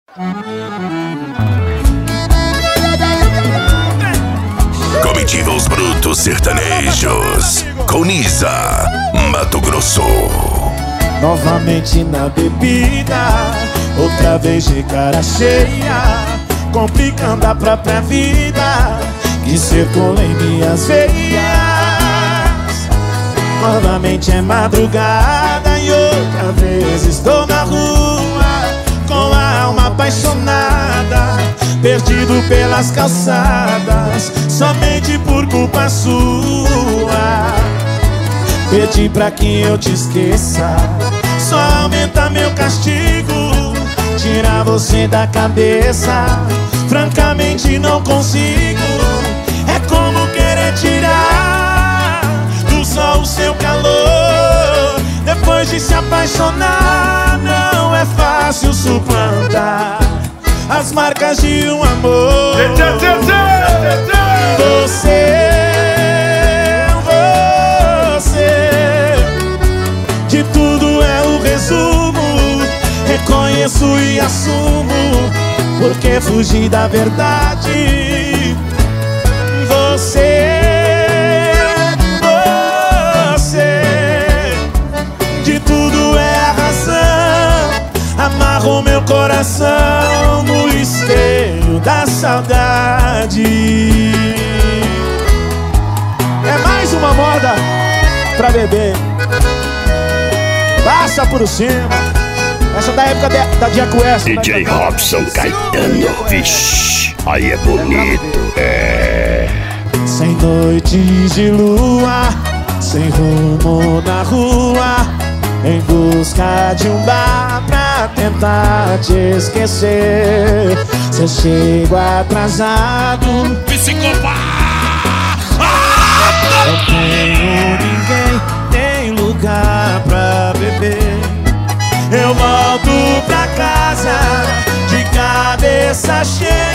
Comitiva Os Brutos Sertanejos, com Nisa, Mato Grosso. Novamente na bebida, outra vez de cara cheia, complicando a própria vida que circula em minhas veias. Novamente é madrugada e outra vez estou na rua, com a alma apaixonada, perdido pelas calçadas, somente por culpa sua. Pedi pra que eu te esqueça, só aumenta meu castigo, tira você da cabeça, francamente não consigo. É como querer tirar do sol o seu calor, depois de se apaixonar não é fácil suplantar as marcas de um amor. Você de tudo é o resumo, reconheço e assumo, porque fugi da verdade. Você de tudo é a razão, amarrou meu coração no espelho da saudade. É mais uma moda pra beber, passa por cima. Essa da época da Jack West. DJ Robson Caetano, vixe, aí é bonito, é. Sem noites de lua, sem rumo na rua, em busca de um bar pra tentar te esquecer. Se eu chego atrasado, não tenho ninguém, nem lugar pra beber. Eu volto pra casa de cabeça cheia,